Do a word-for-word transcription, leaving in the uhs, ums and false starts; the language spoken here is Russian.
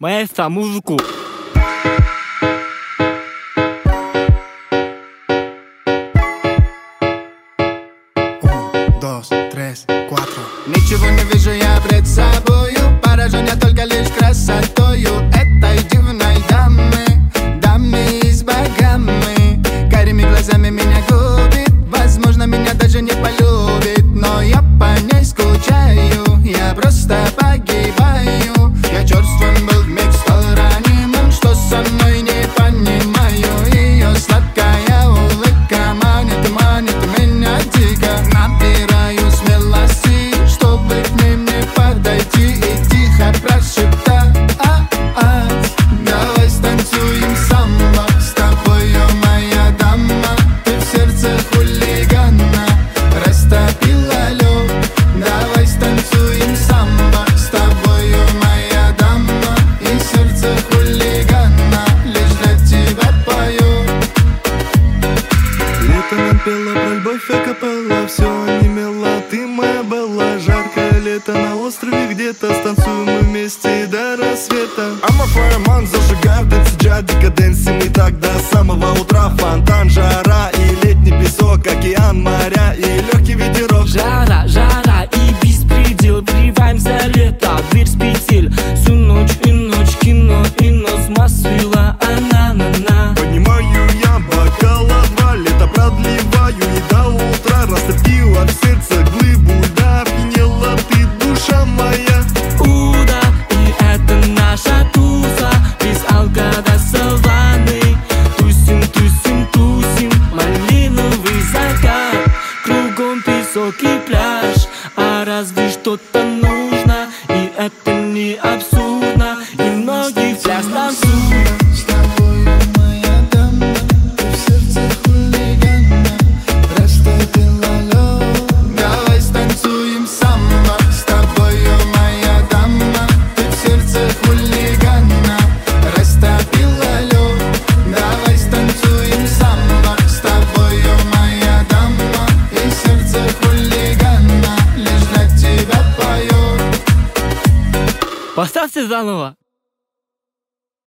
Маэстро, музыку. Dos, tres, cuatro. Ничего не вижу я пред собою, поражен я только лишь красотою этой дивной дамы, дамы с богами. Карими глазами меня губит, возможно, меня даже не полюбит, но я по ней скучаю, я просто погибаю. Я черствым был вмиг стал ранимым, что со мной не понимаю. Ее сладкая улыбка манит, манит меня дико. Набираю смелости, чтобы к ней мне подойти и тихо прошептать: а -а, давай станцуем самбо с тобою, моя дама. Ты в сердце хулигана растопила лед. Давай станцуем самбо с тобою, моя дама. И сердце хулигана лишь для тебя поет. Лето напело про любовь акапелла, все онемело, ты моя была. Жаркое лето на острове где-то, станцуем мы вместе до рассвета. I'm a fireman, зажигаю в дэнсе, джа, декаденсе. Мы так до самого утра, фонтан, жара и летний песок, океан, моря и легкий ветерок. Жара, жара и беспредел, приваем за лето, дверь с петель. Всю ночь и ночь кино, и нос масвила, она-на-на. Понимаю я бокала два, лето продлеваю и до утра. Растопила в сердце глыбу, да, опьянела ты, душа моя. Уда, и это наша туса, без алка до саванны. Тусим, тусим, тусим, малиновый закат. Кругом песок и пляж, а разве что-то нужно? И это не абсурдно, и многие пляж танцуют. С тобою, моя дама, ты в сердце хулигана растопила лед. Давай станцуем самбо с тобою, моя дама. Ты в сердце хулигана растопила лед. Давай станцуем самбо с тобою, моя дама. И сердце хулигана лишь для тебя поет. Поставьте заново.